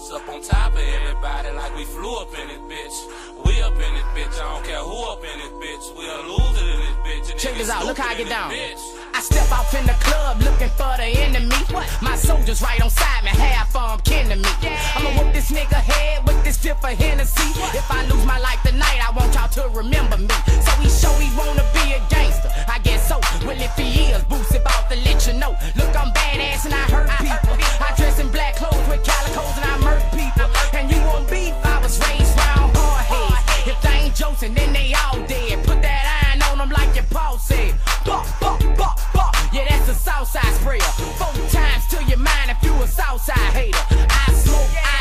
us up on top of everybody like we flew up in this bitch. We up in this bitch, I don't care who up in this bitch. We a loser in this bitch. Check this out, look how I get down. I step off in the club looking for the enemy. My soldiers right on side me, half of them kin to me. I'ma whoop this nigga head with this fifth of Hennessy. If I lose my life tonight, I want y'all to remember me. So he show he wanna be a gangster, I guess so. Well, if he is, Boots about to let you know. Look, I'm badass and I hurt people. I dress in black clothes with calicos and I murk people. And you won't beef, I was raised round hard heads. If they ain't Joseph, then they